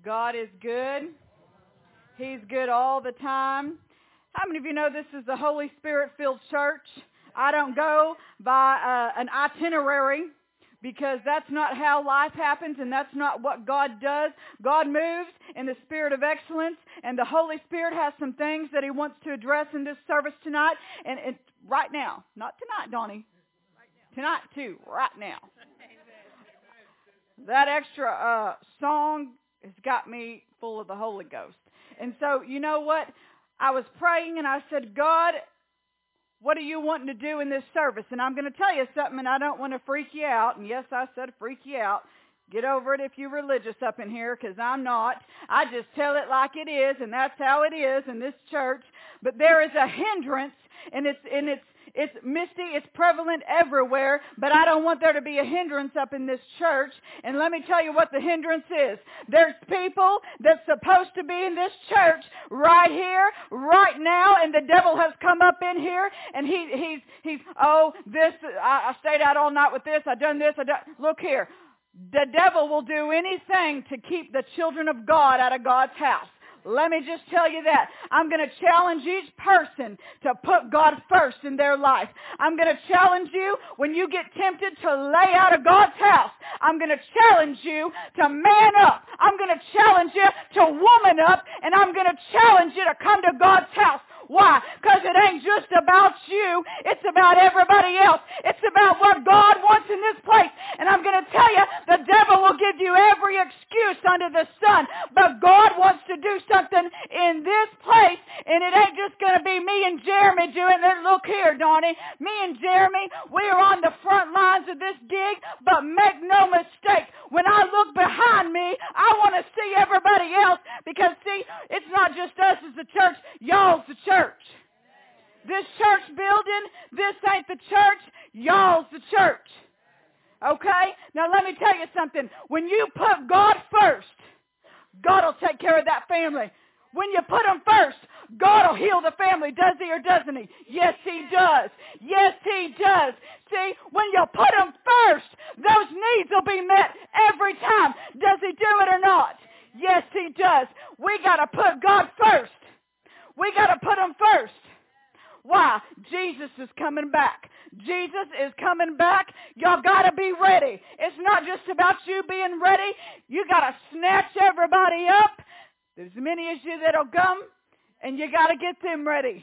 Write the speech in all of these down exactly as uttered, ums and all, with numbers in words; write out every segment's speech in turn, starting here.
God is good. He's good all the time. How many of you know this is the Holy Spirit-filled church? I don't go by uh, an itinerary because that's not how life happens and that's not what God does. God moves in the spirit of excellence, and the Holy Spirit has some things that He wants to address in this service tonight. And, and right now, not tonight, Donnie. Tonight, too, right now. That extra uh, song has got me full of the Holy Ghost. And so, you know what? I was praying and I said, God, what are you wanting to do in this service? And I'm going to tell you something, and I don't want to freak you out. And yes, I said freak you out. Get over it if you're religious up in here, because I'm not. I just tell it like it is, and that's how it is in this church. But there is a hindrance, and it's and it's It's misty, it's prevalent everywhere, but I don't want there to be a hindrance up in this church. And let me tell you what the hindrance is. There's people that's supposed to be in this church right here, right now, and the devil has come up in here, and he, he's, he's, oh, this, I, I stayed out all night with this, I done this, I done, look here. The devil will do anything to keep the children of God out of God's house. Let me just tell you that. I'm going to challenge each person to put God first in their life. I'm going to challenge you when you get tempted to lay out of God's house. I'm going to challenge you to man up. I'm going to challenge you to woman up. And I'm going to challenge you to come to God's house. Why? Because it ain't just about you. It's about everybody else. It's about what God wants in this place. And I'm going to tell you, the devil will give you every excuse under the sun. But God wants to do something in this place. And it ain't just going to be me and Jeremy doing it. Look here, Donnie. Me and Jeremy, we are on the front lines of this gig. But make no mistake, when I look behind me, I want to see everybody else. Because, see, it's not just us as the church. Y'all's the church. This church building, this ain't the church, y'all's the church. Okay? Now let me tell you something. When you put God first, God will take care of that family. When you put Him first, God will heal the family. Does He or doesn't He? Yes, He does. Yes, He does. See, when you put Him first, those needs will be met every time. Does He do it or not? Yes, He does. We got to put God first. We got to put Him first. Why? Jesus is coming back. Jesus is coming back. Y'all got to be ready. It's not just about you being ready. You got to snatch everybody up. There's many of you that'll come, and you got to get them ready.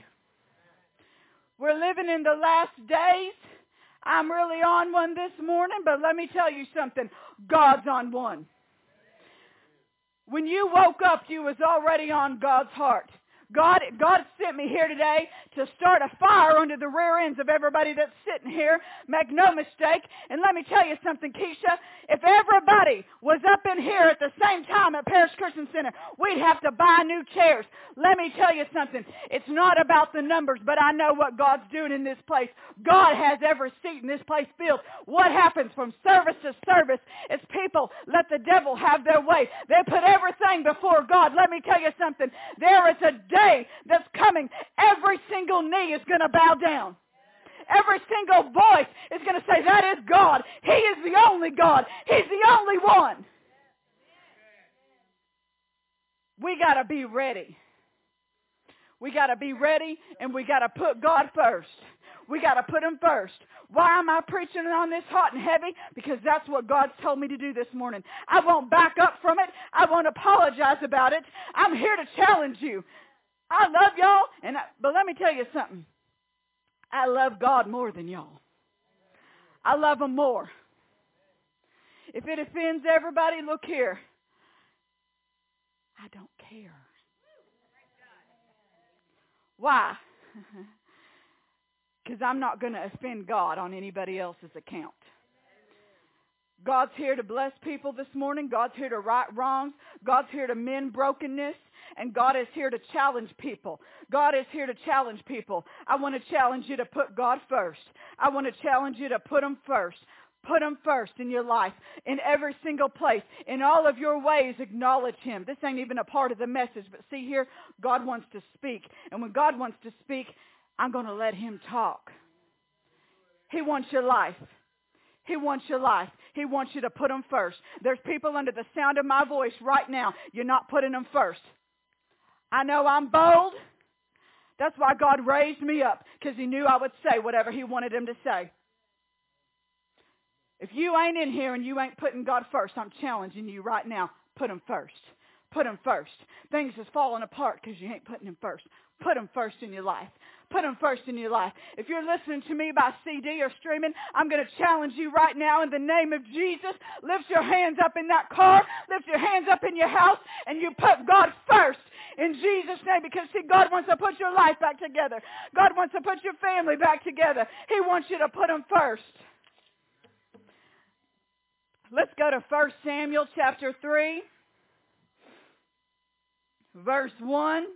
We're living in the last days. I'm really on one this morning, but let me tell you something. God's on one. When you woke up, you was already on God's heart. God, God sent me here today to start a fire under the rear ends of everybody that's sitting here. Make no mistake. And let me tell you something, Keisha. If everybody was up in here at the same time at Parish Christian Center, we'd have to buy new chairs. Let me tell you something. It's not about the numbers, but I know what God's doing in this place. God has every seat in this place filled. What happens from service to service is people let the devil have their way. They put everything before God. Let me tell you something. There is a day that's coming. Every single knee is going to bow down. Every single voice is going to say, that is God. He is the only God. He's the only one. We got to be ready. We got to be ready, and we got to put God first. We got to put Him first. Why am I preaching on this hot and heavy? Because that's what God's told me to do this morning. I won't back up from it. I won't apologize about it. I'm here to challenge you. I love y'all, and I, but let me tell you something. I love God more than y'all. I love Him more. If it offends everybody, look here. I don't care. Why? Because I'm not going to offend God on anybody else's account. God's here to bless people this morning. God's here to right wrongs. God's here to mend brokenness. And God is here to challenge people. God is here to challenge people. I want to challenge you to put God first. I want to challenge you to put Him first. Put Him first in your life, in every single place. In all of your ways, acknowledge Him. This ain't even a part of the message, but see here, God wants to speak. And when God wants to speak, I'm going to let Him talk. He wants your life. He wants your life. He wants you to put him first. There's people under the sound of my voice right now. You're not putting him first. I know I'm bold. That's why God raised me up, because he knew I would say whatever he wanted him to say. If you ain't in here and you ain't putting God first, I'm challenging you right now. Put him first. Put him first. Things is falling apart because you ain't putting him first. Put him first in your life. Put him first in your life. If you're listening to me by C D or streaming, I'm going to challenge you right now in the name of Jesus. Lift your hands up in that car. Lift your hands up in your house. And you put God first in Jesus' name. Because, see, God wants to put your life back together. God wants to put your family back together. He wants you to put him first. Let's go to First Samuel chapter three, verse one.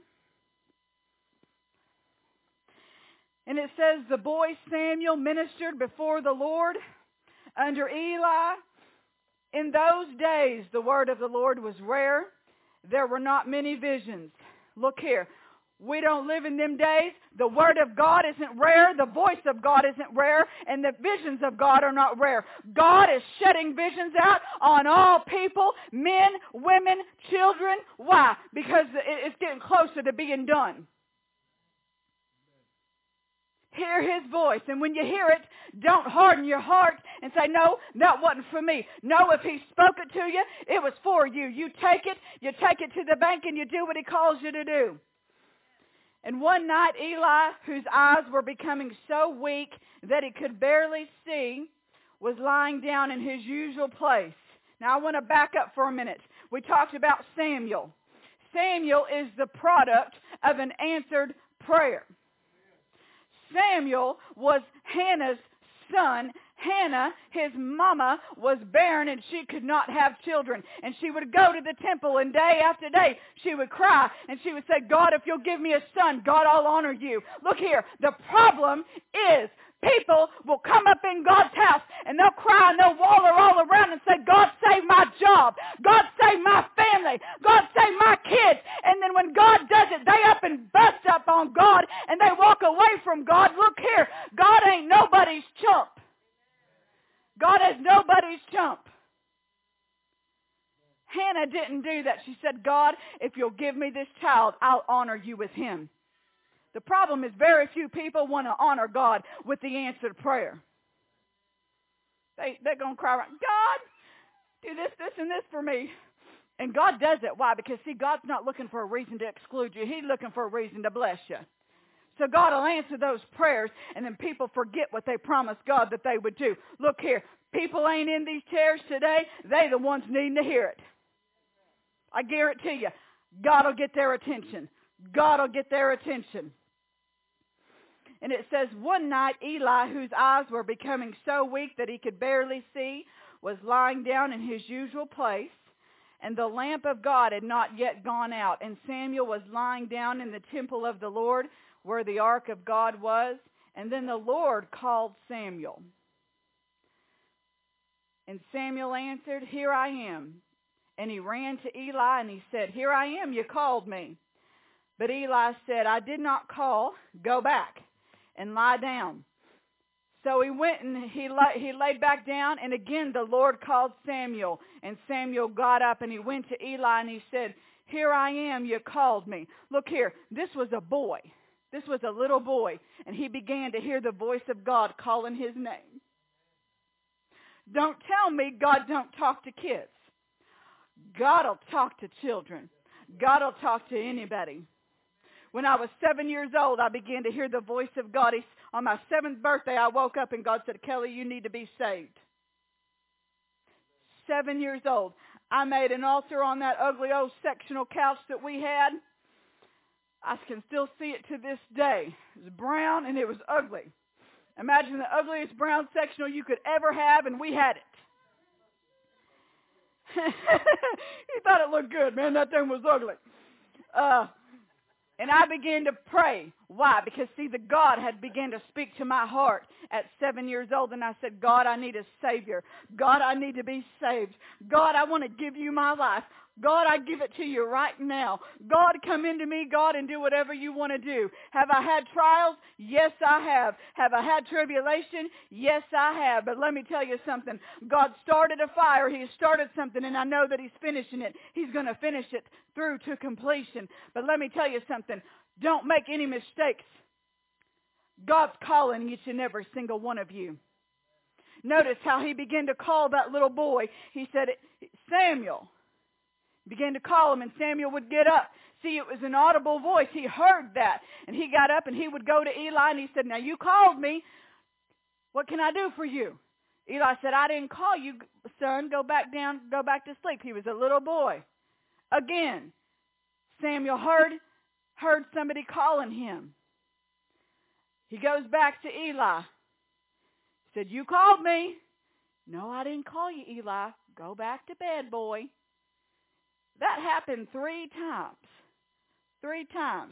And it says, the boy Samuel ministered before the Lord under Eli. In those days, the word of the Lord was rare. There were not many visions. Look here. We don't live in them days. The word of God isn't rare. The voice of God isn't rare. And the visions of God are not rare. God is shedding visions out on all people, men, women, children. Why? Because it's getting closer to being done. Hear his voice. And when you hear it, don't harden your heart and say, no, that wasn't for me. No, if he spoke it to you, it was for you. You take it, you take it to the bank, and you do what he calls you to do. And one night, Eli, whose eyes were becoming so weak that he could barely see, was lying down in his usual place. Now, I want to back up for a minute. We talked about Samuel. Samuel is the product of an answered prayer. Samuel was Hannah's son. Hannah, his mama, was barren and she could not have children. And she would go to the temple, and day after day she would cry and she would say, God, if you'll give me a son, God, I'll honor you. Look here, the problem is people will come up in God's house and they'll cry and they'll waller all around and say, God, save my job. God, save my family. God, save my kids. And then when God does it, they up and bust up on God and they walk away from God. Look here, God ain't nobody's chump. God is nobody's chump. Hannah didn't do that. She said, God, if you'll give me this child, I'll honor you with him. The problem is very few people want to honor God with the answered prayer. They, they're going to cry out, God, do this, this, and this for me. And God does it. Why? Because, see, God's not looking for a reason to exclude you. He's looking for a reason to bless you. So God will answer those prayers, and then people forget what they promised God that they would do. Look here, people ain't in these chairs today. They the ones needing to hear it. I guarantee you, God will get their attention. God will get their attention. And it says, one night Eli, whose eyes were becoming so weak that he could barely see, was lying down in his usual place. And the lamp of God had not yet gone out. And Samuel was lying down in the temple of the Lord, where the ark of God was. And then the Lord called Samuel. And Samuel answered, here I am. And he ran to Eli and he said, here I am, you called me. But Eli said, I did not call, go back and lie down. So he went and he lay, he laid back down, and again the Lord called Samuel. And Samuel got up and he went to Eli and he said, here I am, you called me. Look here, this was a boy. This was a little boy, and he began to hear the voice of God calling his name. Don't tell me God don't talk to kids. God will talk to children. God will talk to anybody. When I was seven years old, I began to hear the voice of God. He, on my seventh birthday, I woke up and God said, Kelly, you need to be saved. Seven years old. I made an altar on that ugly old sectional couch that we had. I can still see it to this day. It was brown and it was ugly. Imagine the ugliest brown sectional you could ever have, and we had it. He thought it looked good, man. That thing was ugly. Uh, and I began to pray. Why? Because, see, the God had begun to speak to my heart at seven years old, and I said, God, I need a Savior. God, I need to be saved. God, I want to give you my life. God, I give it to you right now. God, come into me, God, and do whatever you want to do. Have I had trials? Yes, I have. Have I had tribulation? Yes, I have. But let me tell you something. God started a fire. He started something, and I know that He's finishing it. He's going to finish it through to completion. But let me tell you something. Don't make any mistakes. God's calling each and every single one of you. Notice how He began to call that little boy. He said, Samuel. Began to call him, and Samuel would get up. See, it was an audible voice. He heard that, and he got up, and he would go to Eli, and he said, now you called me. What can I do for you? Eli said, I didn't call you, son. Go back down, go back to sleep. He was a little boy. Again, Samuel heard, heard somebody calling him. He goes back to Eli. He said, you called me. No, I didn't call you, Eli. Go back to bed, boy. That happened three times. Three times.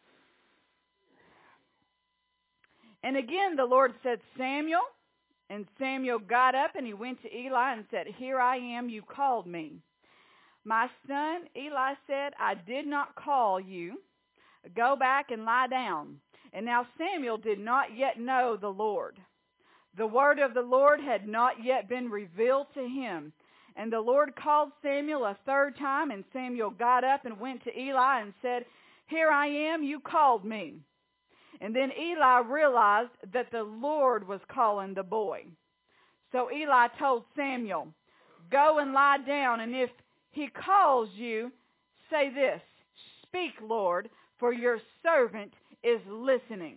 And again, the Lord said, Samuel. And Samuel got up and he went to Eli and said, here I am, you called me. My son, Eli said, I did not call you. Go back and lie down. And now Samuel did not yet know the Lord. The word of the Lord had not yet been revealed to him. And the Lord called Samuel a third time, and Samuel got up and went to Eli and said, here I am, you called me. And then Eli realized that the Lord was calling the boy. So Eli told Samuel, go and lie down, and if he calls you, say this, speak, Lord, for your servant is listening.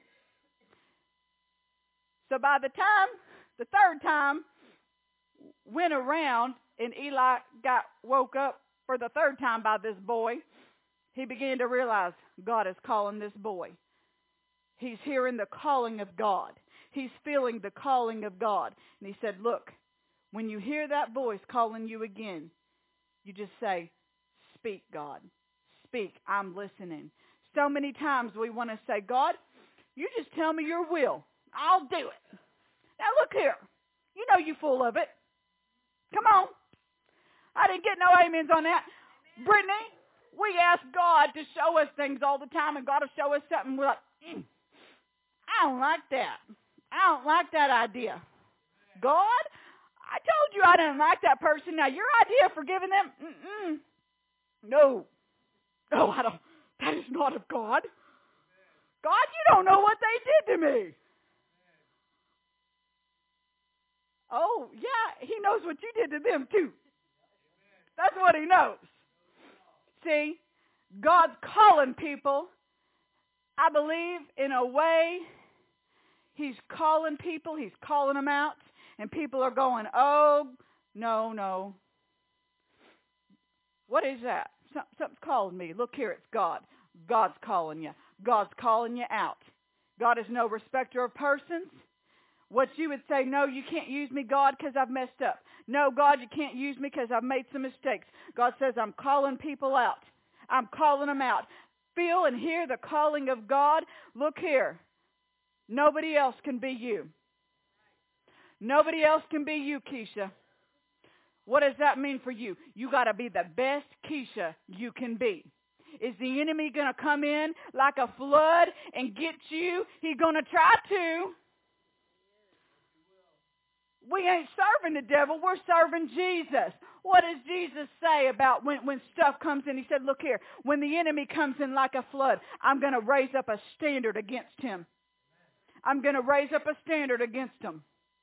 So by the time, the third time, went around and Eli got woke up for the third time by this boy, he began to realize God is calling this boy. He's hearing the calling of God. He's feeling the calling of God. And he said, look, when you hear that voice calling you again, you just say, speak, God. Speak, I'm listening. So many times we want to say, God, you just tell me your will. I'll do it. Now look here. You know you're full of it. Come on. I didn't get no amens on that. Amen. Brittany, we ask God to show us things all the time, and God will show us something. We're like, mm, I don't like that. I don't like that idea. God, I told you I didn't like that person. Now, your idea of forgiving them, mm-mm. No. No, I don't. That is not of God. God, you don't know what they did to me. Oh, yeah, he knows what you did to them, too. That's what he knows. See, God's calling people, I believe, in a way. He's calling people. He's calling them out. And people are going, oh, no, no. What is that? Something's calling me. Look here, it's God. God's calling you. God's calling you out. God is no respecter of persons. What you would say, no, you can't use me, God, because I've messed up. No, God, you can't use me because I've made some mistakes. God says, I'm calling people out. I'm calling them out. Feel and hear the calling of God. Look here. Nobody else can be you. Nobody else can be you, Keisha. What does that mean for you? You got to be the best Keisha you can be. Is the enemy going to come in like a flood and get you? He's going to try to. We ain't serving the devil. We're serving Jesus. What does Jesus say about when, when stuff comes in? He said, look here, when the enemy comes in like a flood, I'm going to raise up a standard against him. I'm going to raise up a standard against him.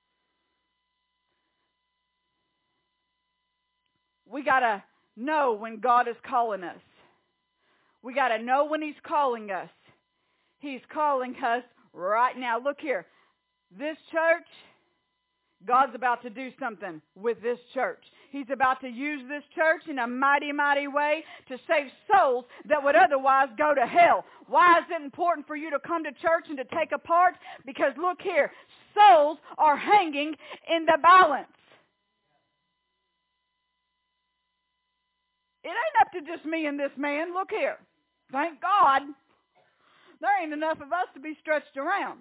We got to know when God is calling us. We got to know when he's calling us. He's calling us right now. Look here. This church, God's about to do something with this church. He's about to use this church in a mighty, mighty way to save souls that would otherwise go to hell. Why is it important for you to come to church and to take a part? Because look here, souls are hanging in the balance. It ain't up to just me and this man. Look here. Thank God. There ain't enough of us to be stretched around.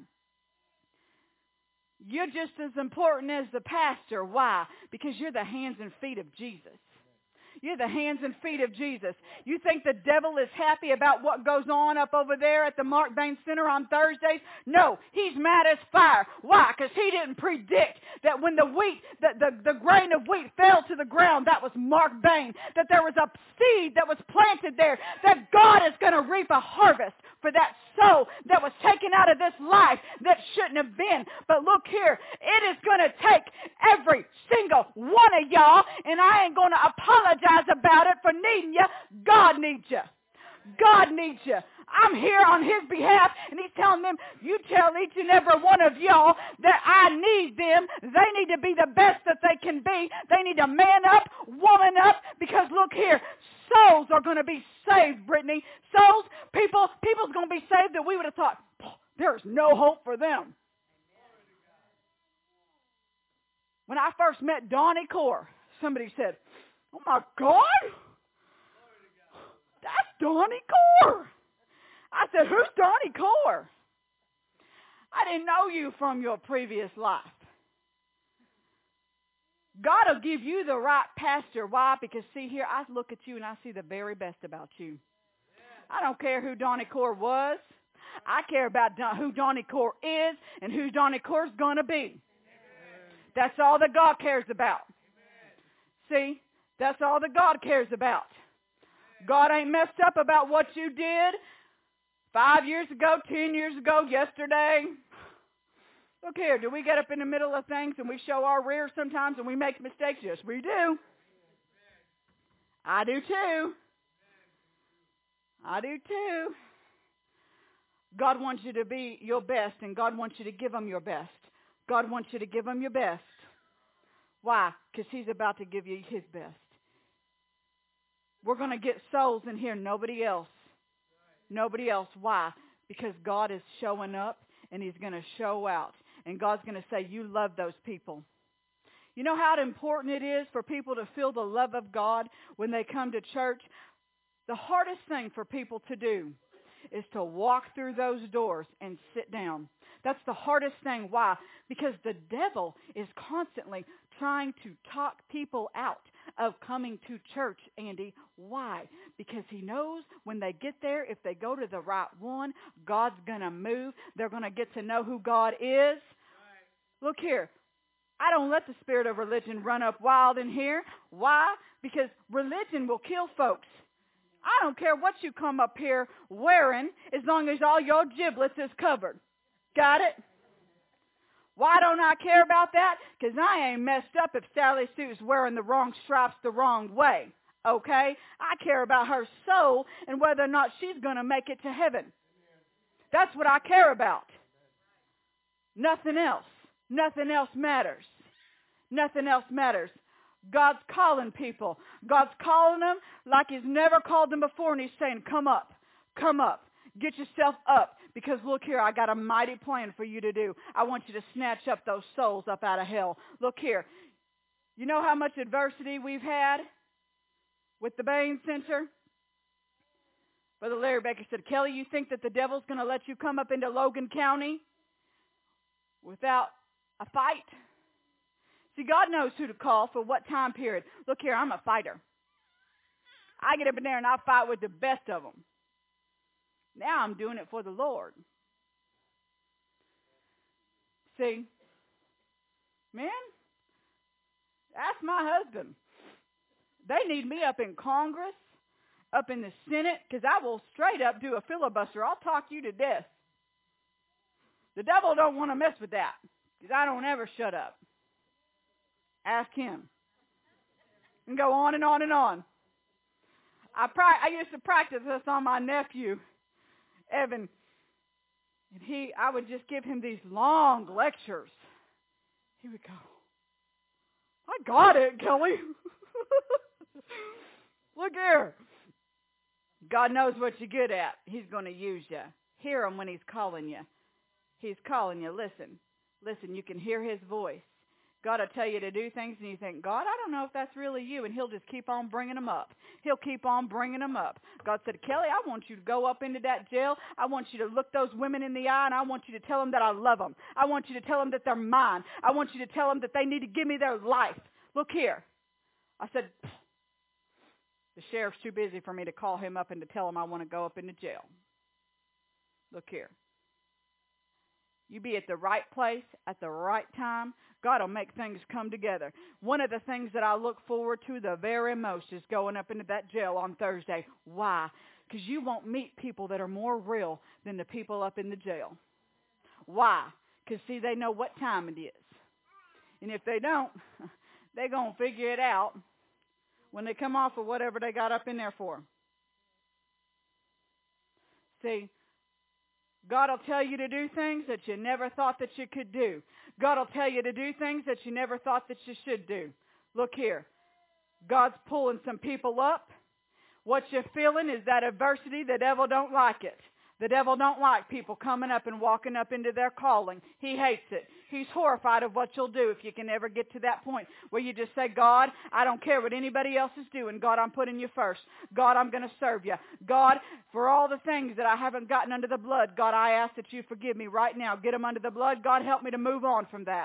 You're just as important as the pastor. Why? Because you're the hands and feet of Jesus. You're the hands and feet of Jesus. You think the devil is happy about what goes on up over there at the Mark Bain Center on Thursdays? No, he's mad as fire. Why? Because he didn't predict that when the wheat, the, the, the grain of wheat fell to the ground, that was Mark Bain, that there was a seed that was planted there, that God is going to reap a harvest for that soul that was taken out of this life that shouldn't have been. But look here, it is going to take every single one of y'all, and I ain't going to apologize about it for needing you. God needs you. God needs you. I'm here on his behalf, and he's telling them, you tell each and every one of y'all that I need them. They need to be the best that they can be. They need to man up, woman up, because look here, souls are going to be saved, Brittany. Souls, people, people's going to be saved that we would have thought, there's no hope for them. When I first met Donnie Core, somebody said, oh my God, that's Donnie Core. I said, who's Donnie Core? I didn't know you from your previous life. God will give you the right pastor. Why? Because see here, I look at you and I see the very best about you. I don't care who Donnie Core was. I care about Don, who Donnie Core is and who Donnie Core's going to be. That's all that God cares about. See, that's all that God cares about. God ain't messed up about what you did five years ago, ten years ago, yesterday. Look here, do we get up in the middle of things and we show our rear sometimes and we make mistakes? Yes, we do. I do too. I do too. God wants you to be your best, and God wants you to give him your best. God wants you to give him your best. Why? Because he's about to give you his best. We're going to get souls in here, nobody else. Nobody else. Why? Because God is showing up, and he's going to show out. And God's going to say, you love those people. You know how important it is for people to feel the love of God when they come to church? The hardest thing for people to do is to walk through those doors and sit down. That's the hardest thing. Why? Because the devil is constantly trying to talk people out of coming to church, Andy. Why? Because he knows when they get there, if they go to the right one, God's going to move. They're going to get to know who God is. Look here. I don't let the spirit of religion run up wild in here. Why? Because religion will kill folks. I don't care what you come up here wearing as long as all your giblets is covered. Got it? Why don't I care about that? Because I ain't messed up if Sally Sue's wearing the wrong stripes the wrong way. Okay? I care about her soul and whether or not she's going to make it to heaven. That's what I care about. Nothing else. Nothing else matters. Nothing else matters. God's calling people. God's calling them like he's never called them before, and he's saying, come up, come up, get yourself up, because look here, I got a mighty plan for you to do. I want you to snatch up those souls up out of hell. Look here, you know how much adversity we've had with the Bain Center? Brother Larry Baker said, Kelly, you think that the devil's going to let you come up into Logan County without a fight? See, God knows who to call for what time period. Look here, I'm a fighter. I get up in there and I fight with the best of them. Now I'm doing it for the Lord. See, man, that's my husband. They need me up in Congress, up in the Senate, because I will straight up do a filibuster. I'll talk you to death. The devil don't want to mess with that, because I don't ever shut up. Ask him. And go on and on and on. I, pra- I used to practice this on my nephew, Evan. And he, I would just give him these long lectures. He would go, I got it, Kelly. Look here. God knows what you're good at. He's going to use you. Hear him when he's calling you. He's calling you. Listen. Listen, you can hear his voice. God will tell you to do things, and you think, God, I don't know if that's really you, and he'll just keep on bringing them up. He'll keep on bringing them up. God said, Kelly, I want you to go up into that jail. I want you to look those women in the eye, and I want you to tell them that I love them. I want you to tell them that they're mine. I want you to tell them that they need to give me their life. Look here. I said, The sheriff's too busy for me to call him up and to tell him I want to go up into jail. Look here. You be at the right place at the right time, God will make things come together. One of the things that I look forward to the very most is going up into that jail on Thursday. Why? Because you won't meet people that are more real than the people up in the jail. Why? Because, see, they know what time it is. And if they don't, they're going to figure it out when they come off of whatever they got up in there for. See, God will tell you to do things that you never thought that you could do. God will tell you to do things that you never thought that you should do. Look here. God's pulling some people up. What you're feeling is that adversity. The devil don't like it. The devil don't like people coming up and walking up into their calling. He hates it. He's horrified of what you'll do if you can ever get to that point where you just say, God, I don't care what anybody else is doing. God, I'm putting you first. God, I'm going to serve you. God, for all the things that I haven't gotten under the blood, God, I ask that you forgive me right now. Get them under the blood. God, help me to move on from that.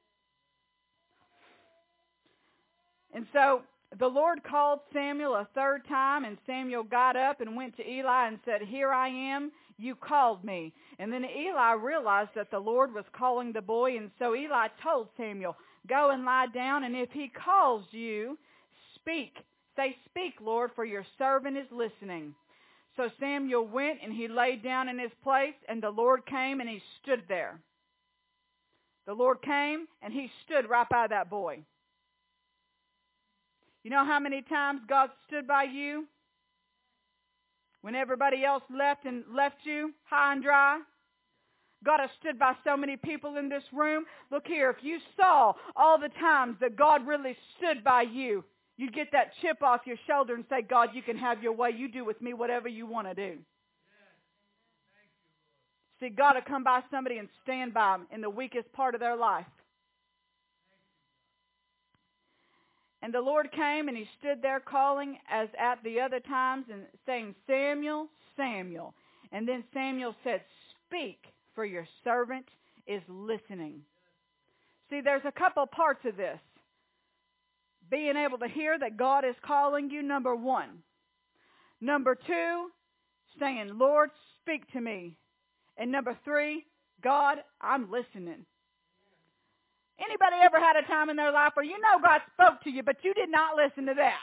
And so the Lord called Samuel a third time, and Samuel got up and went to Eli and said, here I am. You called me. And then Eli realized that the Lord was calling the boy, and so Eli told Samuel, go and lie down, and if he calls you, speak. Say, speak, Lord, for your servant is listening. So Samuel went, and he laid down in his place, and the Lord came, and he stood there. The Lord came, and he stood right by that boy. You know how many times God stood by you? When everybody else left and left you high and dry? God has stood by so many people in this room. Look here, if you saw all the times that God really stood by you, you'd get that chip off your shoulder and say, God, you can have your way. You do with me whatever you want to do. See, God will come by somebody and stand by them in the weakest part of their life. And the Lord came, and he stood there calling as at the other times and saying, Samuel, Samuel. And then Samuel said, speak, for your servant is listening. See, there's a couple parts of this. Being able to hear that God is calling you, number one. Number two, saying, Lord, speak to me. And number three, God, I'm listening. Anybody ever had a time in their life where you know God spoke to you, but you did not listen to that?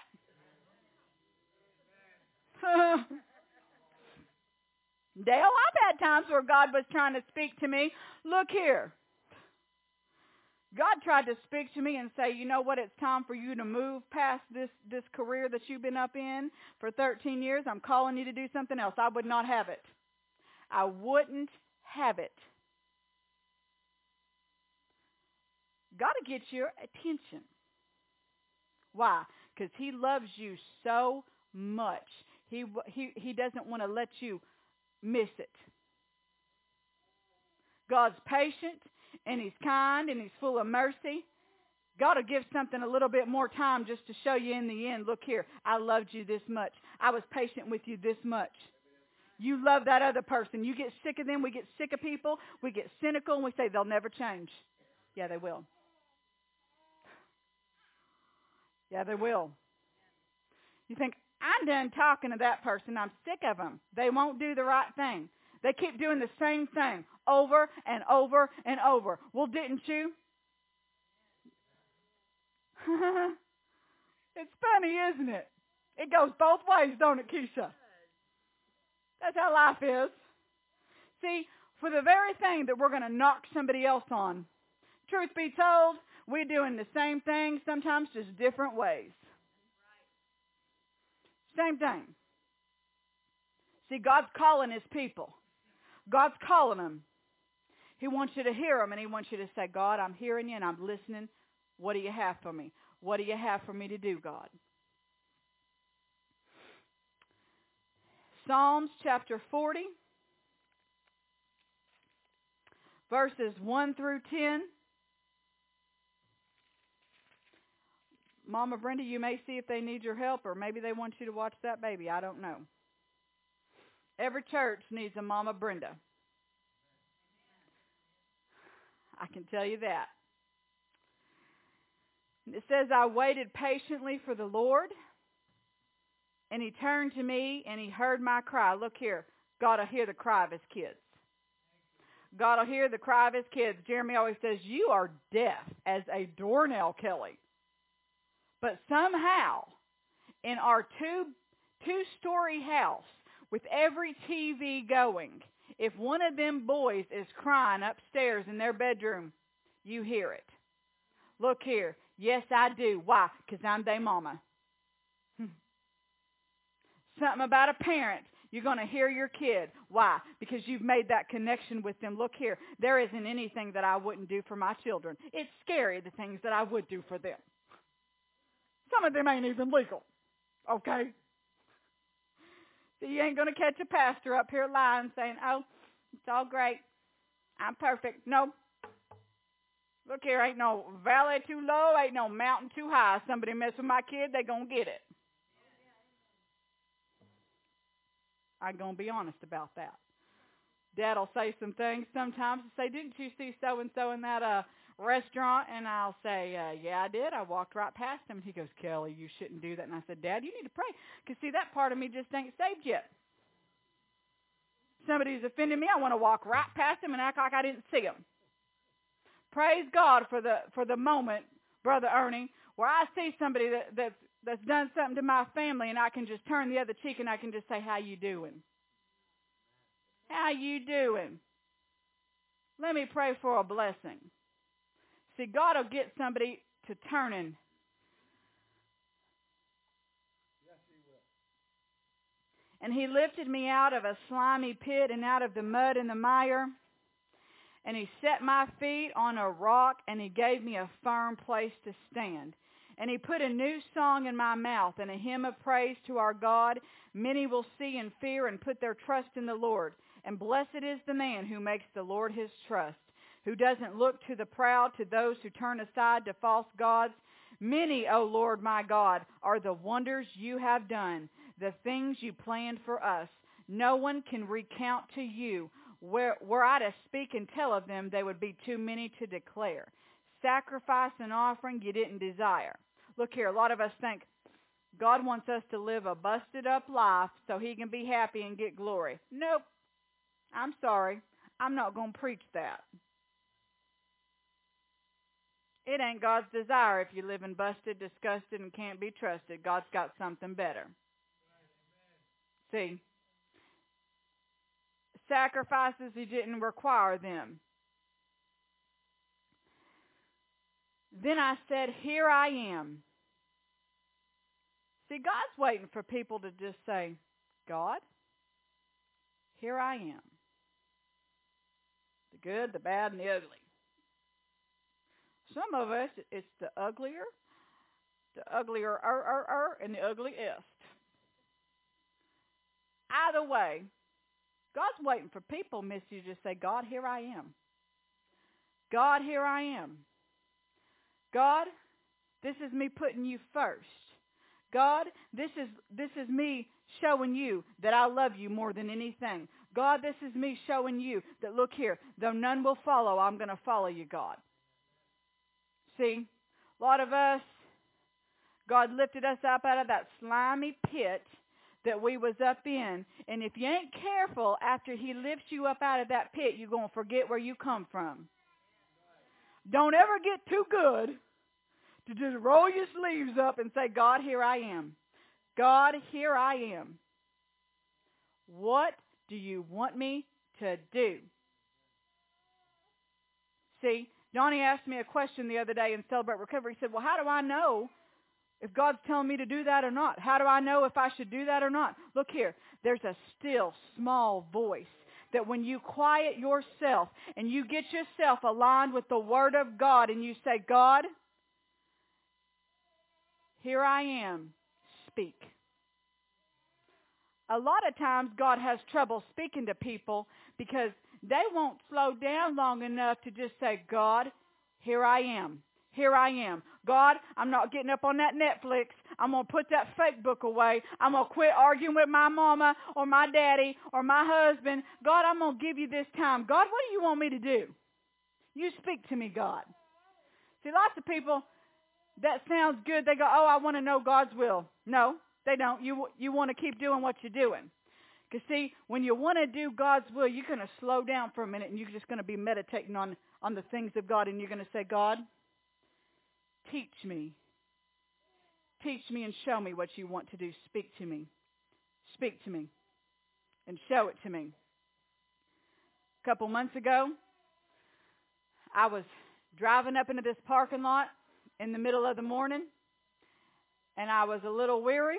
Dale, I've had times where God was trying to speak to me. Look here. God tried to speak to me and say, you know what, it's time for you to move past this, this career that you've been up in for thirteen years. I'm calling you to do something else. I would not have it. I wouldn't have it. Got to get your attention. Why? Because he loves you so much. He, he, he doesn't want to let you miss it. God's patient, and he's kind, and he's full of mercy. God will give something a little bit more time just to show you in the end, look here, I loved you this much. I was patient with you this much. You love that other person. You get sick of them. We get sick of people. We get cynical, and we say they'll never change. Yeah, they will. Yeah, they will. You think, I'm done talking to that person. I'm sick of them. They won't do the right thing. They keep doing the same thing over and over and over. Well, didn't you? It's funny, isn't it? It goes both ways, don't it, Keisha? That's how life is. See, for the very thing that we're going to knock somebody else on, truth be told, we're doing the same thing, sometimes just different ways. Same thing. See, God's calling his people. God's calling them. He wants you to hear them, and he wants you to say, God, I'm hearing you, and I'm listening. What do you have for me? What do you have for me to do, God? Psalms chapter forty, verses one through ten. Mama Brenda, you may see if they need your help, or maybe they want you to watch that baby. I don't know. Every church needs a Mama Brenda. I can tell you that. It says, I waited patiently for the Lord. And he turned to me and he heard my cry. Look here. God will hear the cry of his kids. God will hear the cry of his kids. Jeremy always says, you are deaf as a doornail, Kelly. But somehow, in our two, two-story house, with every T V going, if one of them boys is crying upstairs in their bedroom, you hear it. Look here. Yes, I do. Why? Because I'm their mama. Something about a parent. You're going to hear your kid. Why? Because you've made that connection with them. Look here. There isn't anything that I wouldn't do for my children. It's scary, the things that I would do for them. Some of them ain't even legal. Okay? So you ain't going to catch a pastor up here lying saying, oh, it's all great. I'm perfect. No. Look here, ain't no valley too low, ain't no mountain too high. Somebody mess with my kid, they going to get it. I'm going to be honest about that. Dad will say some things sometimes and say, didn't you see so-and-so in that uh, restaurant? And I'll say, uh, yeah, I did. I walked right past him. And he goes, Kelly, you shouldn't do that. And I said, Dad, you need to pray. Because, see, that part of me just ain't saved yet. Somebody's offended me, I want to walk right past him and act like I didn't see him. Praise God for the for the moment, Brother Ernie, where I see somebody that, that's, that's done something to my family and I can just turn the other cheek and I can just say, how you doing? How you doing? Let me pray for a blessing. See, God will get somebody to turning. Yes, he will. And he lifted me out of a slimy pit and out of the mud and the mire. And he set my feet on a rock, and he gave me a firm place to stand. And he put a new song in my mouth and a hymn of praise to our God. Many will see and fear and put their trust in the Lord. And blessed is the man who makes the Lord his trust, who doesn't look to the proud, to those who turn aside to false gods. Many, O Lord my God, are the wonders you have done, the things you planned for us. No one can recount to you. Were, were I to speak and tell of them, they would be too many to declare. Sacrifice and offering you didn't desire. Look here, a lot of us think God wants us to live a busted up life so he can be happy and get glory. Nope. I'm sorry. I'm not going to preach that. It ain't God's desire if you live in busted, disgusted, and can't be trusted. God's got something better. See? Sacrifices, he didn't require them. Then I said, here I am. See, God's waiting for people to just say, God, here I am. The good, the bad, and the ugly. Some of us, it's the uglier, the uglier, er, er, er, and the ugliest. Either way, God's waiting for people, miss, you just say, God, here I am. God, here I am. God, this is me putting you first. God, this is this is me showing you that I love you more than anything. God, this is me showing you that, look here, though none will follow, I'm going to follow you, God. See, a lot of us, God lifted us up out of that slimy pit that we was up in. And if you ain't careful, after he lifts you up out of that pit, you're going to forget where you come from. Don't ever get too good to just roll your sleeves up and say, God, here I am. God, here I am. What do you want me to do? See, Donnie asked me a question the other day in Celebrate Recovery. He said, well, how do I know if God's telling me to do that or not? How do I know if I should do that or not? Look here. There's a still, small voice that when you quiet yourself and you get yourself aligned with the Word of God and you say, God, here I am, speak. A lot of times God has trouble speaking to people because they won't slow down long enough to just say, God, here I am. Here I am. God, I'm not getting up on that Netflix. I'm going to put that fake book away. I'm going to quit arguing with my mama or my daddy or my husband. God, I'm going to give you this time. God, what do you want me to do? You speak to me, God. See, lots of people, that sounds good. They go, oh, I want to know God's will. No, They don't. You you want to keep doing what you're doing. Because, see, when you want to do God's will, you're going to slow down for a minute, and you're just going to be meditating on, on the things of God, and you're going to say, God, teach me. Teach me and show me what you want to do. Speak to me. Speak to me and show it to me. A couple months ago, I was driving up into this parking lot in the middle of the morning, and I was a little weary.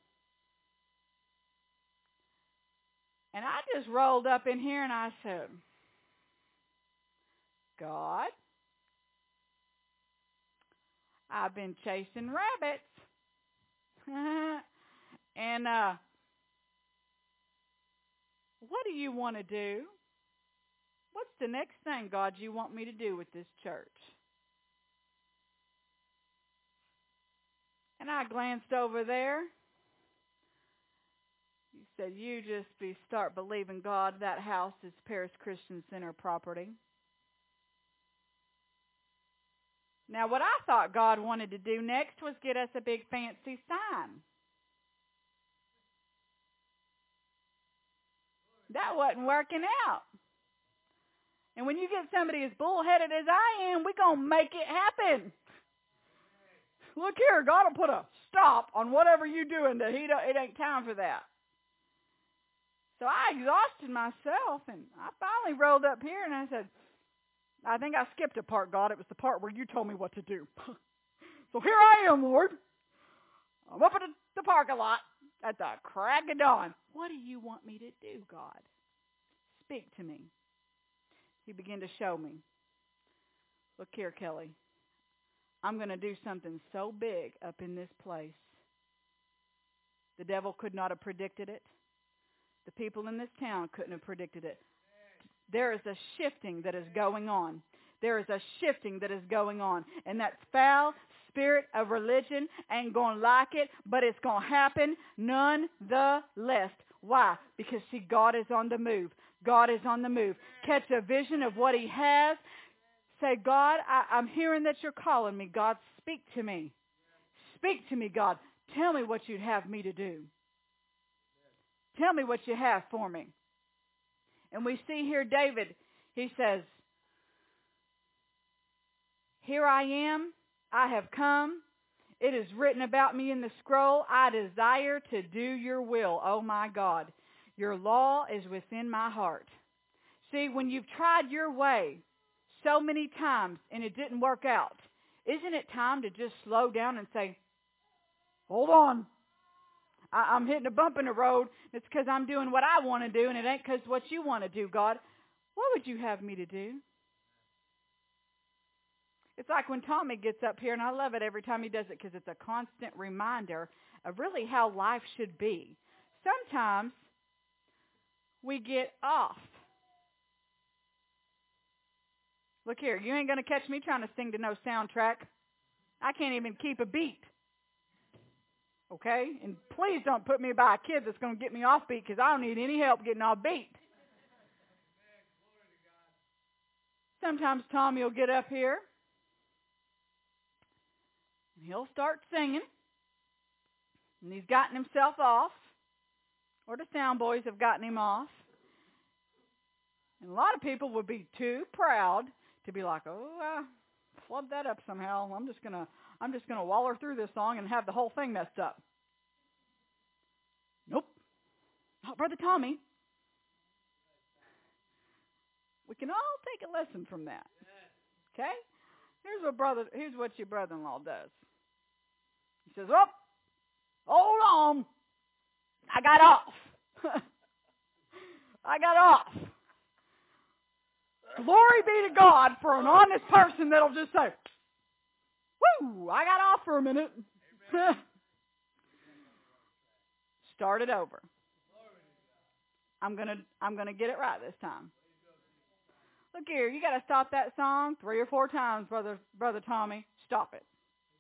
And I just rolled up in here and I said, God, I've been chasing rabbits. and uh, what do you want to do? What's the next thing, God, you want me to do with this church? And I glanced over there. He said, you just be start believing God, that house is Paris Christian Center property. Now, what I thought God wanted to do next was get us a big fancy sign. That wasn't working out. And when you get somebody as bullheaded as I am, we're going to make it happen. Look here, God will put a stop on whatever you're doing. That he don't, it ain't time for that. So I exhausted myself, and I finally rolled up here, and I said, I think I skipped a part, God. It was the part where you told me what to do. So here I am, Lord. I'm up at the parking lot at the crack of dawn. What do you want me to do, God? Speak to me. He began to show me. Look here, Kelly. I'm going to do something so big up in this place. The devil could not have predicted it. The people in this town couldn't have predicted it. There is a shifting that is going on. There is a shifting that is going on. And that foul spirit of religion ain't going to like it, but it's going to happen nonetheless. Why? Because, see, God is on the move. God is on the move. Catch a vision of what he has. Say, God, I, I'm hearing that you're calling me. God, speak to me. Speak to me, God. Tell me what you'd have me to do. Tell me what you have for me. And we see here David, he says, here I am, I have come. It is written about me in the scroll. I desire to do your will, oh my God. Your law is within my heart. See, when you've tried your way so many times and it didn't work out, isn't it time to just slow down and say, hold on. I, I'm hitting a bump in the road. It's because I'm doing what I want to do, and it ain't because what you want to do, God. What would you have me to do? It's like when Tommy gets up here, and I love it every time he does it because it's a constant reminder of really how life should be. Sometimes we get off. Look here, you ain't going to catch me trying to sing to no soundtrack. I can't even keep a beat. Okay? And please don't put me by a kid that's going to get me off beat because I don't need any help getting off beat. Sometimes Tommy will get up here and he'll start singing, and he's gotten himself off, or the sound boys have gotten him off. And a lot of people would be too proud to be like, oh, I flubbed that up somehow. I'm just gonna, I'm just gonna waller through this song and have the whole thing messed up. Nope, not Brother Tommy. We can all take a lesson from that. Okay? Here's what brother. Here's what your brother-in-law does. He says, "Oh, hold on, I got off. I got off. Glory be to God for an honest person that'll just say, woo, I got off for a minute." Start it over. I'm gonna, I'm gonna get it right this time. Look here, you got to stop that song three or four times, brother, brother Tommy. Stop it.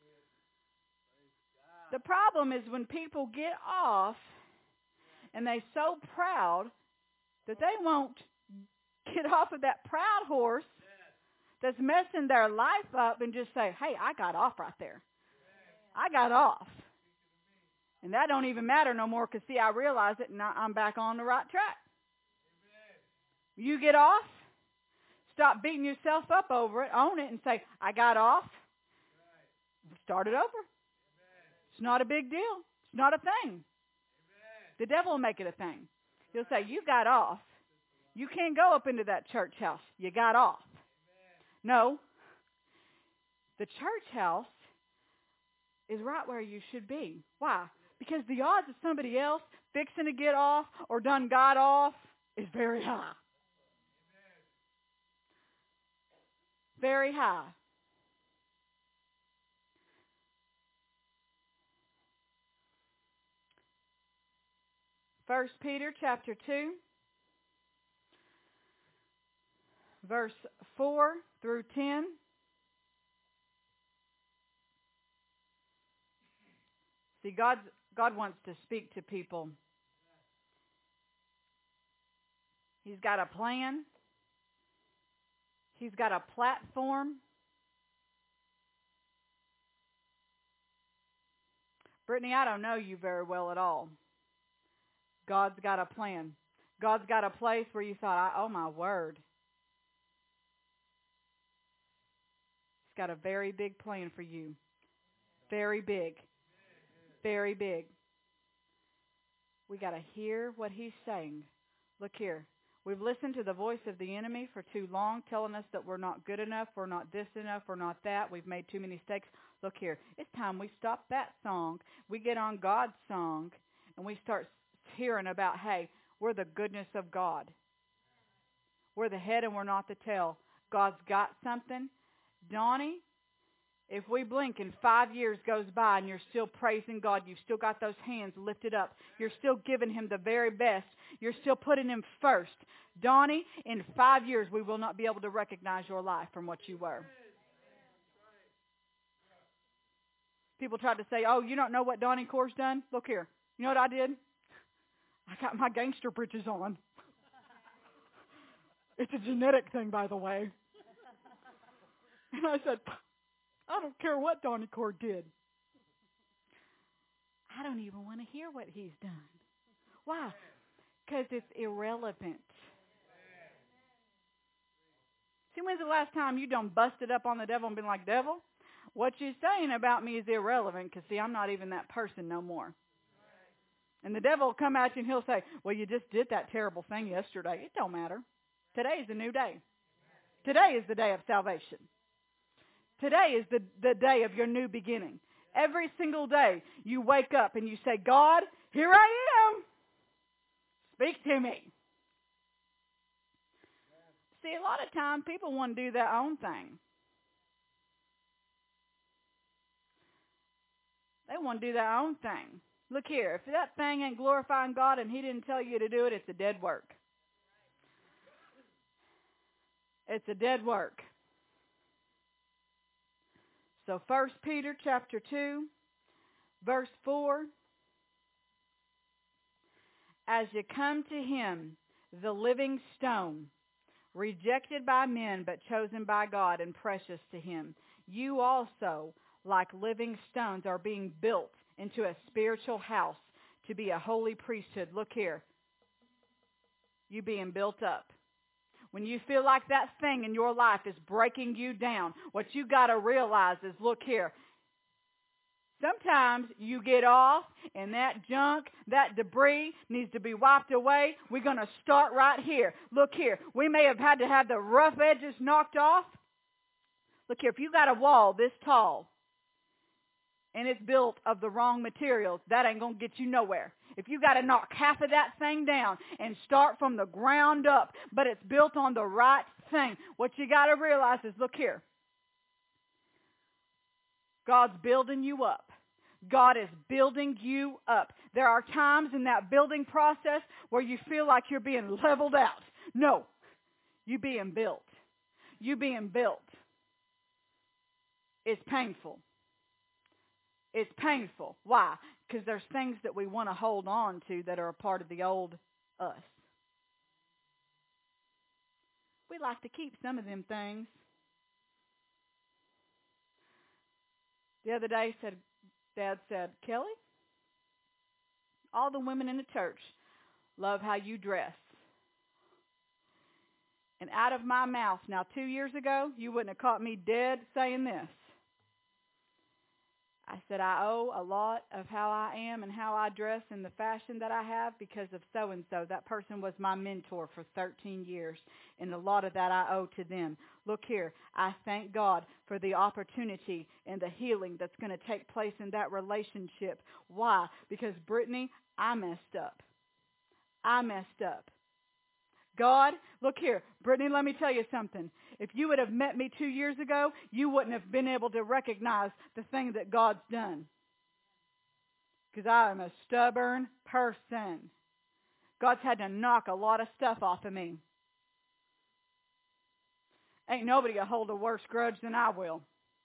The problem is when people get off and they're so proud that they won't get off of that proud horse that's messing their life up and just say, hey, I got off right there. I got off. And that don't even matter no more because, see, I realize it and I'm back on the right track. Amen. You get off, stop beating yourself up over it, own it, and say, I got off. Right. Start it over. Amen. It's not a big deal. It's not a thing. Amen. The devil will make it a thing. He'll say, you got off. You can't go up into that church house. You got off. Amen. No. The church house is right where you should be. Why? Because the odds of somebody else fixing to get off or done got off is very high. Amen. Very high. First Peter chapter two, verse four through ten. See, God's, God wants to speak to people. He's got a plan. He's got a platform. Brittany, I don't know you very well at all. God's got a plan. God's got a place where you thought, oh my word. He's got a very big plan for you. Very big. Very big. We got to hear what he's saying. Look here. We've listened to the voice of the enemy for too long, telling us that we're not good enough, we're not this enough, we're not that. We've made too many mistakes. Look here. It's time we stop that song. We get on God's song, and we start hearing about, hey, we're the goodness of God. We're the head and we're not the tail. God's got something. Donnie, if we blink and five years goes by and you're still praising God, you've still got those hands lifted up, you're still giving him the very best, you're still putting him first. Donnie, in five years we will not be able to recognize your life from what you were. People try to say, oh, you don't know what Donnie Core's done? Look here. You know what I did? I got my gangster britches on. It's a genetic thing, by the way. And I said, I don't care what Donnie Core did. I don't even want to hear what he's done. Why? Because it's irrelevant. See, when's the last time you done busted up on the devil and been like, devil, what you're saying about me is irrelevant because, see, I'm not even that person no more. And the devil will come at you and he'll say, well, you just did that terrible thing yesterday. It don't matter. Today is a new day. Today is the day of salvation. Today is the, the day of your new beginning. Every single day you wake up and you say, God, here I am. Speak to me. See, a lot of times people want to do their own thing. They want to do their own thing. Look here, if that thing ain't glorifying God and he didn't tell you to do it, it's a dead work. It's a dead work. So First Peter chapter two, verse four. As you come to him, the living stone, rejected by men but chosen by God and precious to him, you also, like living stones, are being built into a spiritual house to be a holy priesthood. Look here. You being built up. When you feel like that thing in your life is breaking you down, what you got to realize is, look here. Sometimes you get off and that junk, that debris needs to be wiped away. We're going to start right here. Look here. We may have had to have the rough edges knocked off. Look here. If you got a wall this tall and it's built of the wrong materials, that ain't going to get you nowhere. If you got to knock half of that thing down and start from the ground up, but it's built on the right thing, what you got to realize is, look here. God's building you up. God is building you up. There are times in that building process where you feel like you're being leveled out. No, you're being built. You being built. It's painful. It's painful. Why? Because there's things that we want to hold on to that are a part of the old us. We like to keep some of them things. The other day, said, Dad said, Kelly, all the women in the church love how you dress. And out of my mouth, now two years ago, you wouldn't have caught me dead saying this. I said, I owe a lot of how I am and how I dress and the fashion that I have because of so-and-so. That person was my mentor for thirteen years, and a lot of that I owe to them. Look here, I thank God for the opportunity and the healing that's going to take place in that relationship. Why? Because, Brittany, I messed up. I messed up. God, look here, Brittany, let me tell you something. If you would have met me two years ago, you wouldn't have been able to recognize the thing that God's done. Because I am a stubborn person. God's had to knock a lot of stuff off of me. Ain't nobody will hold a worse grudge than I will.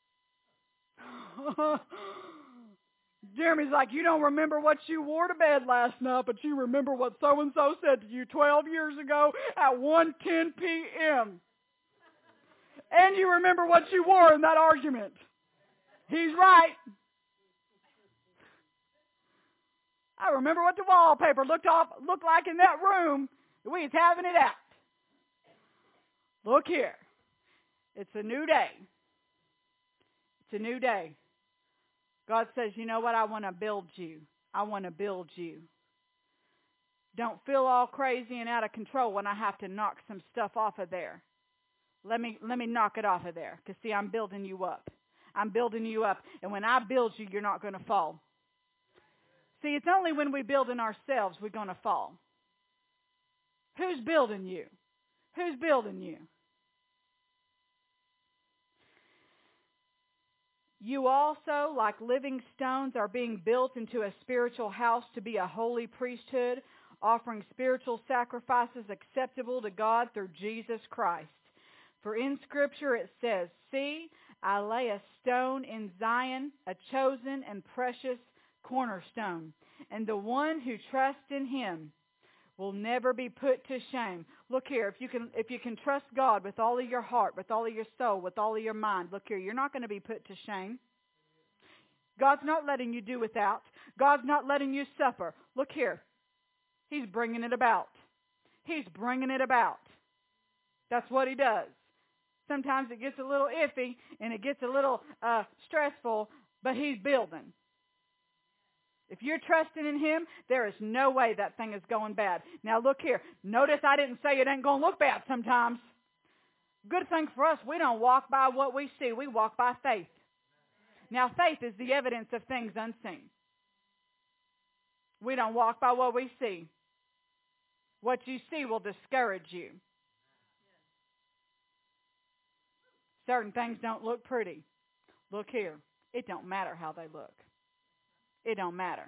Jeremy's like, you don't remember what you wore to bed last night, but you remember what so-and-so said to you twelve years ago at one ten p.m. And you remember what you wore in that argument. He's right. I remember what the wallpaper looked off, looked like in that room. We was having it out. Look here. It's a new day. It's a new day. God says, you know what? I want to build you. I want to build you. Don't feel all crazy and out of control when I have to knock some stuff off of there. Let me let me knock it off of there. Because, see, I'm building you up. I'm building you up. And when I build you, you're not going to fall. See, it's only when we build in ourselves we're going to fall. Who's building you? Who's building you? You also, like living stones, are being built into a spiritual house to be a holy priesthood, offering spiritual sacrifices acceptable to God through Jesus Christ. For in Scripture it says, see, I lay a stone in Zion, a chosen and precious cornerstone, and the one who trusts in him will never be put to shame. Look here, if you can if you can trust God with all of your heart, with all of your soul, with all of your mind, look here, you're not going to be put to shame. God's not letting you do without. God's not letting you suffer. Look here. He's bringing it about. He's bringing it about. That's what he does. Sometimes it gets a little iffy and it gets a little uh, stressful, but he's building. If you're trusting in him, there is no way that thing is going bad. Now look here. Notice I didn't say it ain't going to look bad sometimes. Good thing for us, we don't walk by what we see. We walk by faith. Now faith is the evidence of things unseen. We don't walk by what we see. What you see will discourage you. Certain things don't look pretty. Look here. It don't matter how they look. It don't matter.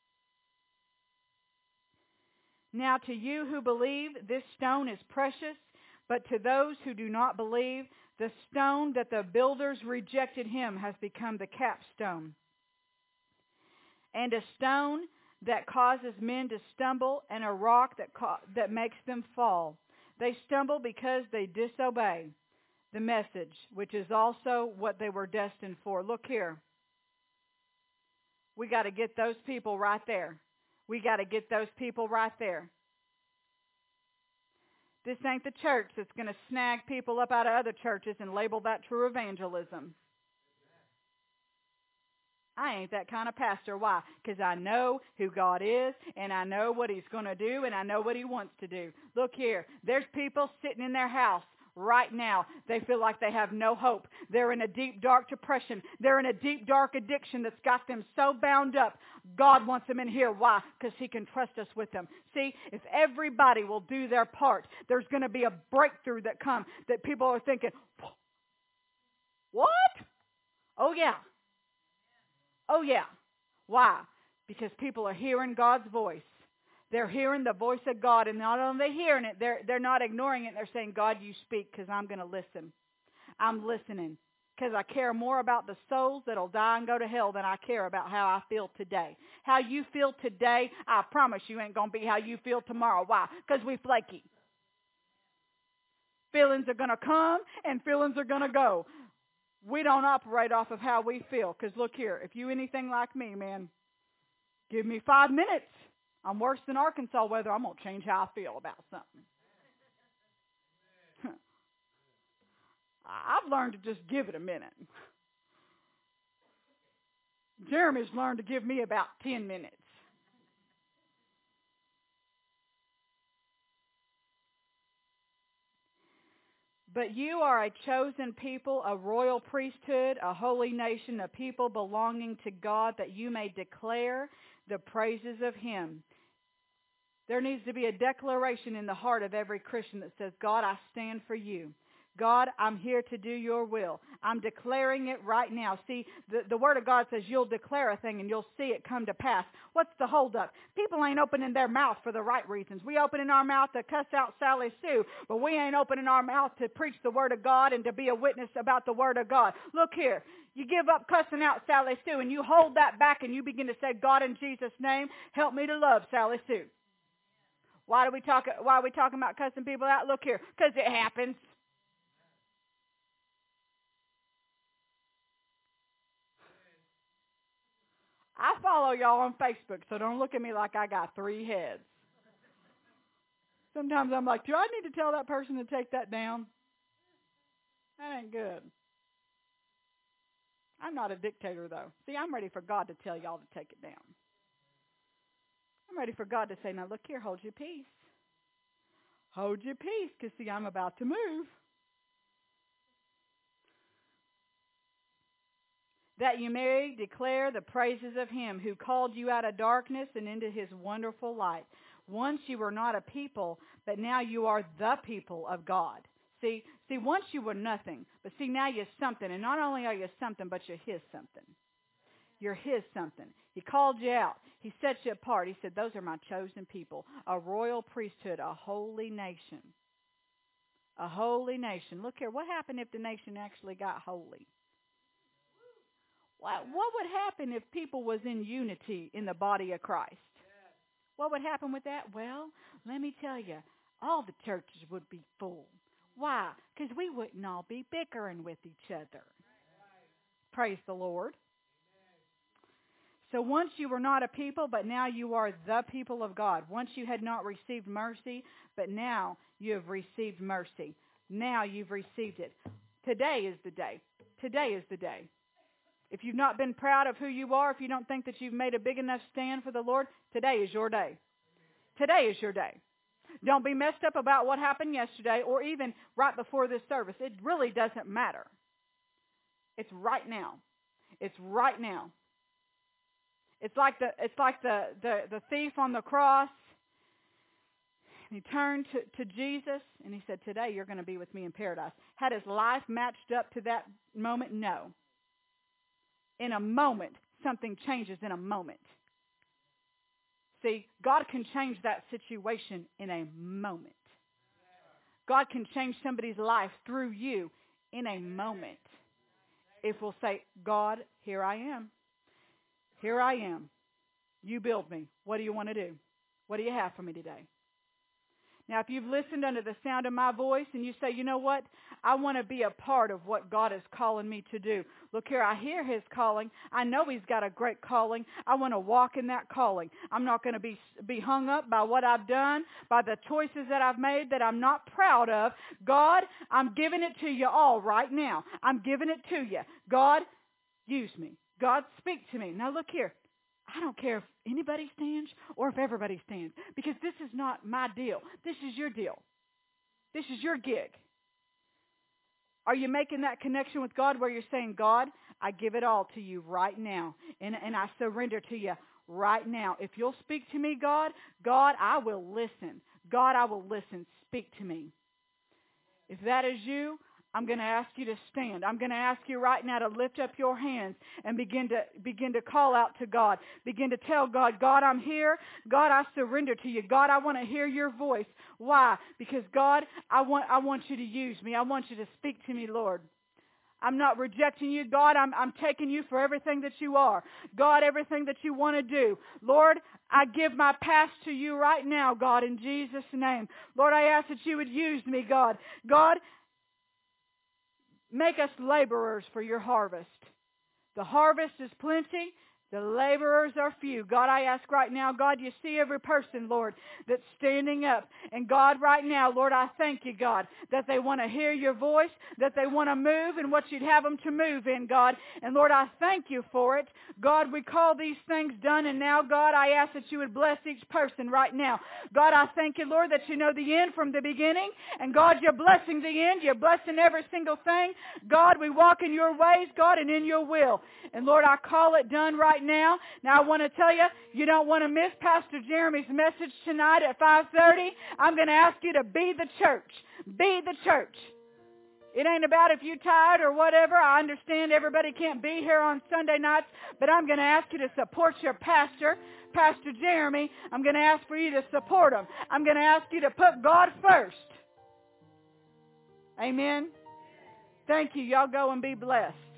Now to you who believe, this stone is precious, but to those who do not believe, the stone that the builders rejected him has become the capstone, and a stone that causes men to stumble, and a rock that ca- that makes them fall. They stumble because they disobey the message, which is also what they were destined for. Look here. We got to get those people right there. We got to get those people right there. This ain't the church that's going to snag people up out of other churches and label that true evangelism. I ain't that kind of pastor. Why? Because I know who God is, and I know what he's going to do, and I know what he wants to do. Look here. There's people sitting in their house right now. They feel like they have no hope. They're in a deep, dark depression. They're in a deep, dark addiction that's got them so bound up. God wants them in here. Why? Because he can trust us with them. See, if everybody will do their part, there's going to be a breakthrough that comes that people are thinking, what? Oh, yeah. Oh, yeah. Why? Because people are hearing God's voice. They're hearing the voice of God, and not only are they hearing it, they're, they're not ignoring it. They're saying, God, you speak because I'm going to listen. I'm listening because I care more about the souls that'll die and go to hell than I care about how I feel today. How you feel today, I promise you ain't going to be how you feel tomorrow. Why? Because we flaky. Feelings are going to come and feelings are going to go. We don't operate off of how we feel because look here, if you anything like me, man, give me five minutes. I'm worse than Arkansas weather. I'm going to change how I feel about something. I've learned to just give it a minute. Jeremy's learned to give me about ten minutes. But you are a chosen people, a royal priesthood, a holy nation, a people belonging to God, that you may declare the praises of Him. There needs to be a declaration in the heart of every Christian that says, God, I stand for you. God, I'm here to do your will. I'm declaring it right now. See, the, the Word of God says you'll declare a thing and you'll see it come to pass. What's the holdup? People ain't opening their mouth for the right reasons. We opening our mouth to cuss out Sally Sue, but we ain't opening our mouth to preach the Word of God and to be a witness about the Word of God. Look here. You give up cussing out Sally Sue and you hold that back and you begin to say, God, in Jesus' name, help me to love Sally Sue. Why do we talk? Why are we talking about cussing people out? Look here, because it happens. I follow y'all on Facebook, so don't look at me like I got three heads. Sometimes I'm like, do I need to tell that person to take that down? That ain't good. I'm not a dictator, though. See, I'm ready for God to tell y'all to take it down. I'm ready for God to say, now look here, hold your peace. Hold your peace, because see, I'm about to move. That you may declare the praises of Him who called you out of darkness and into His wonderful light. Once you were not a people, but now you are the people of God. See, see, once you were nothing, but see, now you're something. And not only are you something, but you're His something. You're His something. He called you out. He set you apart. He said, those are my chosen people, a royal priesthood, a holy nation. A holy nation. Look here, what happened if the nation actually got holy? What, what would happen if people was in unity in the body of Christ? What would happen with that? Well, let me tell you, all the churches would be full. Why? Because we wouldn't all be bickering with each other. Praise the Lord. So once you were not a people, but now you are the people of God. Once you had not received mercy, but now you have received mercy. Now you've received it. Today is the day. Today is the day. If you've not been proud of who you are, if you don't think that you've made a big enough stand for the Lord, today is your day. Today is your day. Don't be messed up about what happened yesterday or even right before this service. It really doesn't matter. It's right now. It's right now. It's like the it's like the, the, the thief on the cross. He turned to, to Jesus and he said, today you're going to be with me in paradise. Had his life matched up to that moment? No. In a moment, something changes in a moment. See, God can change that situation in a moment. God can change somebody's life through you in a moment. If we'll say, God, here I am. Here I am. You build me. What do you want to do? What do you have for me today? Now, if you've listened under the sound of my voice and you say, you know what? I want to be a part of what God is calling me to do. Look here, I hear His calling. I know He's got a great calling. I want to walk in that calling. I'm not going to be, be hung up by what I've done, by the choices that I've made that I'm not proud of. God, I'm giving it to you all right now. I'm giving it to you. God, use me. God, speak to me. Now, look here. I don't care if anybody stands or if everybody stands, because this is not my deal. This is your deal. This is your gig. Are you making that connection with God where you're saying, God, I give it all to you right now, and, and I surrender to you right now. If you'll speak to me, God, God, I will listen. God, I will listen. Speak to me. If that is you, I'm going to ask you to stand. I'm going to ask you right now to lift up your hands and begin to begin to call out to God. Begin to tell God, God, I'm here. God, I surrender to you. God, I want to hear your voice. Why? Because, God, I want I want you to use me. I want you to speak to me, Lord. I'm not rejecting you, God. I'm, I'm taking you for everything that you are. God, everything that you want to do. Lord, I give my past to you right now, God, in Jesus' name. Lord, I ask that you would use me, God. God, make us laborers for your harvest. The harvest is plenty. The laborers are few. God, I ask right now, God, you see every person, Lord, that's standing up. And God, right now, Lord, I thank you, God, that they want to hear your voice, that they want to move in what you'd have them to move in, God. And Lord, I thank you for it. God, we call these things done. And now, God, I ask that you would bless each person right now. God, I thank you, Lord, that you know the end from the beginning. And God, you're blessing the end. You're blessing every single thing. God, we walk in your ways, God, and in your will. And Lord, I call it done right now. Now I want to tell you, you don't want to miss Pastor Jeremy's message tonight at five thirty. I'm going to ask you to be the church. Be the church. It ain't about if you're tired or whatever. I understand everybody can't be here on Sunday nights, but I'm going to ask you to support your pastor, Pastor Jeremy. I'm going to ask for you to support him. I'm going to ask you to put God first. Amen. Thank you. Y'all go and be blessed.